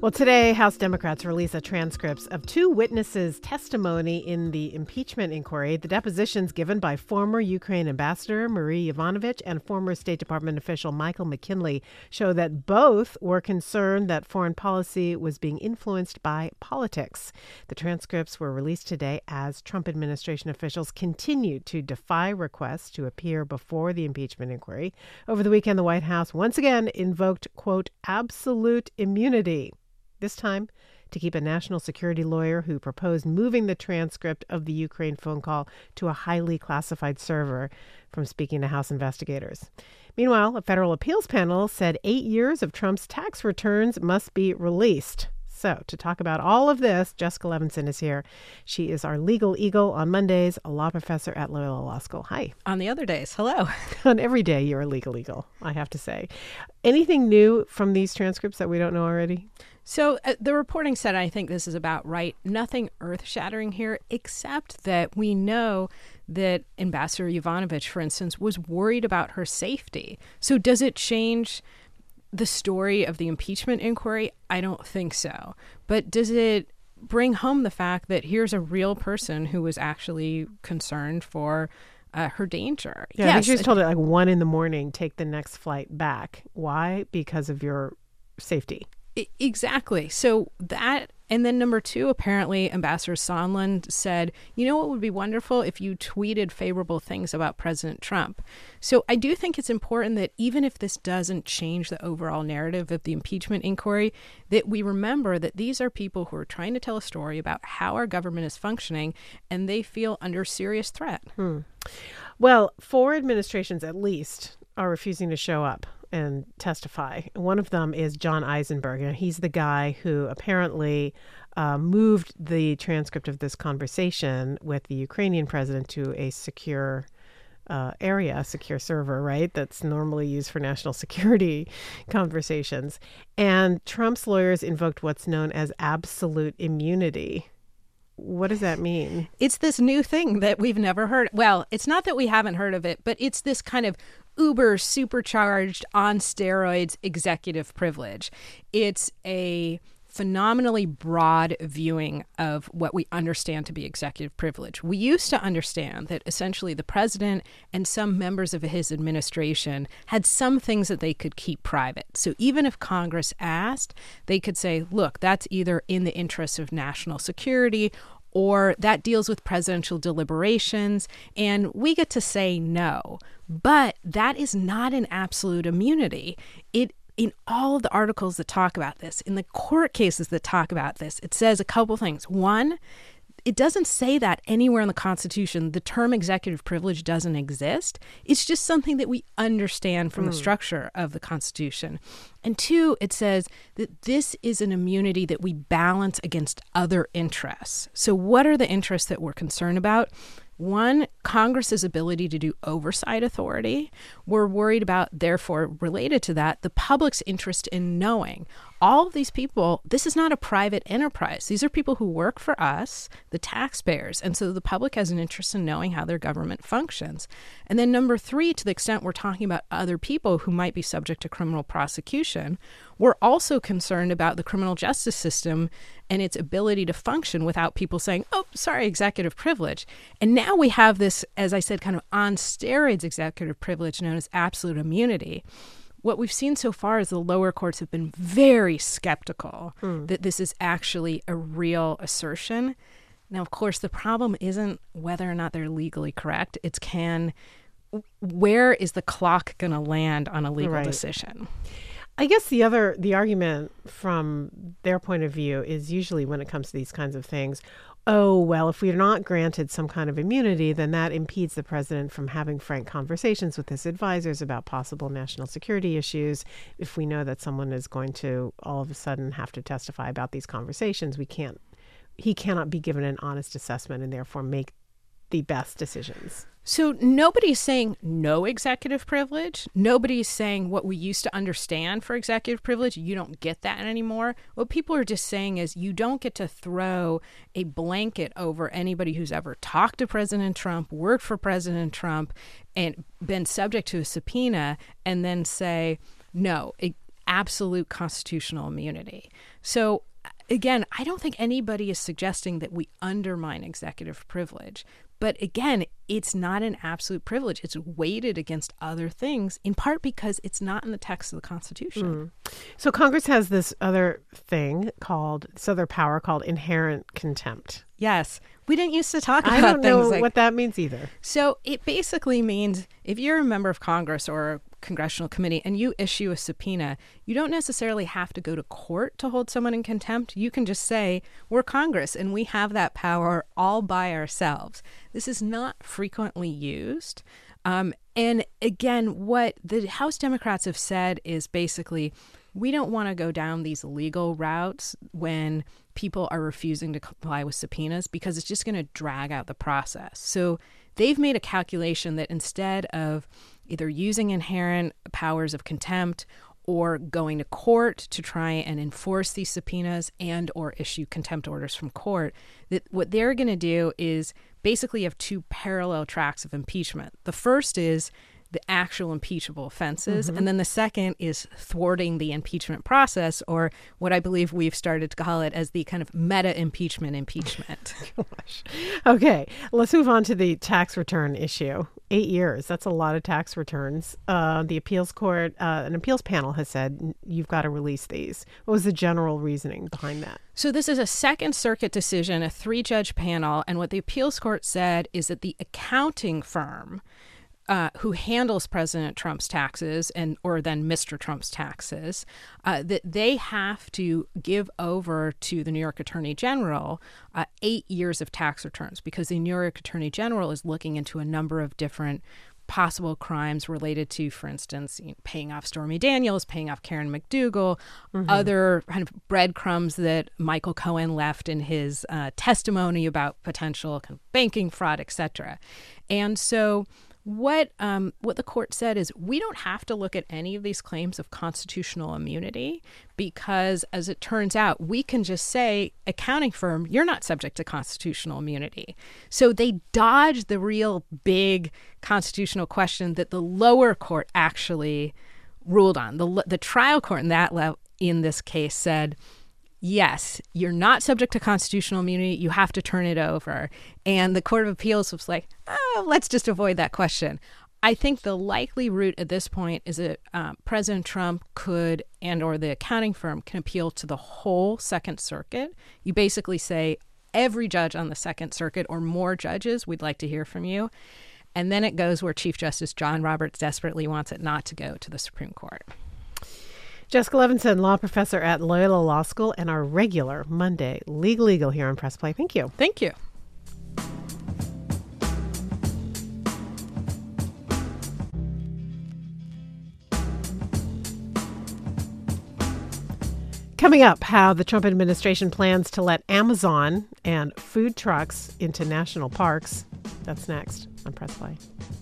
Well, today, House Democrats release a transcripts of two witnesses' testimony in the impeachment inquiry. The depositions given by former Ukraine Ambassador Marie Yovanovitch and former State Department official Michael McKinley show that both were concerned that foreign policy was being influenced by politics. The transcripts were released today as Trump administration officials continued to defy requests to appear before the impeachment inquiry. Over the weekend, the White House once again invoked, quote, absolute immunity. This time to keep a national security lawyer who proposed moving the transcript of the Ukraine phone call to a highly classified server from speaking to House investigators. Meanwhile, a federal appeals panel said 8 years of Trump's tax returns must be released. So to talk about all of this, Jessica Levinson is here. She is our legal eagle on Mondays, a law professor at Loyola Law School. Hi. On the other days, hello. On every day, you're a legal eagle, I have to say. Anything new from these transcripts that we don't know already? So the reporting said, I think this is about right, nothing earth-shattering here, except that we know that Ambassador Yovanovitch, for instance, was worried about her safety. So does it change the story of the impeachment inquiry? I don't think so. But does it bring home the fact that here's a real person who was actually concerned for her danger? Yeah, yes. I think she was told at 1 a.m, take the next flight back. Why? Because of your safety. Exactly. So that, and then number two, apparently Ambassador Sondland said, you know what would be wonderful if you tweeted favorable things about President Trump. So I do think it's important that even if this doesn't change the overall narrative of the impeachment inquiry, that we remember that these are people who are trying to tell a story about how our government is functioning, and they feel under serious threat. Well, 4 administrations at least are refusing to show up and testify. One of them is John Eisenberg, and he's the guy who apparently moved the transcript of this conversation with the Ukrainian president to a secure area, a secure server, right? That's normally used for national security conversations. And Trump's lawyers invoked what's known as absolute immunity. What does that mean? It's this new thing that we've never heard. Well, it's not that we haven't heard of it, but it's this kind of uber supercharged on steroids executive privilege. It's a phenomenally broad viewing of what we understand to be executive privilege. We used to understand that essentially the president and some members of his administration had some things that they could keep private. So even if Congress asked, they could say, look, that's either in the interest of national security or that deals with presidential deliberations, and we get to say no. But that is not an absolute immunity. In all of the articles that talk about this, in the court cases that talk about this, it says a couple things. One, it doesn't say that anywhere in the Constitution. The term executive privilege doesn't exist. It's just something that we understand from the structure of the Constitution. And two, it says that this is an immunity that we balance against other interests. So what are the interests that we're concerned about? One, Congress's ability to do oversight authority. We're worried about, therefore, related to that, the public's interest in knowing. All of these people, this is not a private enterprise. These are people who work for us, the taxpayers. And so the public has an interest in knowing how their government functions. And then number three, to the extent we're talking about other people who might be subject to criminal prosecution, we're also concerned about the criminal justice system and its ability to function without people saying, oh, sorry, executive privilege. And now we have this, as I said, kind of on steroids executive privilege known as absolute immunity. What we've seen so far is the lower courts have been very skeptical that this is actually a real assertion. Now, of course, the problem isn't whether or not they're legally correct. It's where is the clock going to land on a legal decision? I guess the argument from their point of view is usually when it comes to these kinds of things, oh, well, if we're not granted some kind of immunity, then that impedes the president from having frank conversations with his advisors about possible national security issues. If we know that someone is going to all of a sudden have to testify about these conversations, he cannot be given an honest assessment and therefore make the best decisions. So nobody's saying no executive privilege. Nobody's saying what we used to understand for executive privilege. You don't get that anymore. What people are just saying is you don't get to throw a blanket over anybody who's ever talked to President Trump, worked for President Trump, and been subject to a subpoena and then say, no, absolute constitutional immunity. So again, I don't think anybody is suggesting that we undermine executive privilege. But again, it's not an absolute privilege. It's weighted against other things, in part because it's not in the text of the Constitution. So Congress has this other power called inherent contempt. Yes. We didn't used to talk about I don't know things what that means either. So it basically means if you're a member of Congress or a congressional committee and you issue a subpoena, you don't necessarily have to go to court to hold someone in contempt. You can just say, we're Congress and we have that power all by ourselves. This is not frequently used. And again, what the House Democrats have said is basically, we don't want to go down these legal routes when people are refusing to comply with subpoenas because it's just going to drag out the process. So they've made a calculation that instead of either using inherent powers of contempt or going to court to try and enforce these subpoenas and or issue contempt orders from court, that what they're going to do is basically have two parallel tracks of impeachment. The first is the actual impeachable offenses. And then the second is thwarting the impeachment process, or what I believe we've started to call it as the kind of meta-impeachment. Gosh. Okay, let's move on to the tax return issue. 8 years, that's a lot of tax returns. The appeals court, an appeals panel has said you've got to release these. What was the general reasoning behind that? So this is a Second Circuit decision, a 3-judge panel, and what the appeals court said is that the accounting firm who handles President Trump's taxes or then Mr. Trump's taxes, that they have to give over to the New York Attorney General 8 years of tax returns because the New York Attorney General is looking into a number of different possible crimes related to, for instance, paying off Stormy Daniels, paying off Karen McDougal, other kind of breadcrumbs that Michael Cohen left in his testimony about potential kind of banking fraud, et cetera. And so what the court said is we don't have to look at any of these claims of constitutional immunity because, as it turns out, we can just say, accounting firm, you're not subject to constitutional immunity. So they dodged the real big constitutional question that the lower court actually ruled on. The trial court in this case said, yes, you're not subject to constitutional immunity. You have to turn it over. And the Court of Appeals was like, oh, let's just avoid that question. I think the likely route at this point is that President Trump could and or the accounting firm can appeal to the whole Second Circuit. You basically say, every judge on the Second Circuit or more judges, we'd like to hear from you. And then it goes where Chief Justice John Roberts desperately wants it not to go, to the Supreme Court. Jessica Levinson, law professor at Loyola Law School, and our regular Monday Legal here on Press Play. Thank you. Thank you. Coming up, how the Trump administration plans to let Amazon and food trucks into national parks. That's next on Press Play.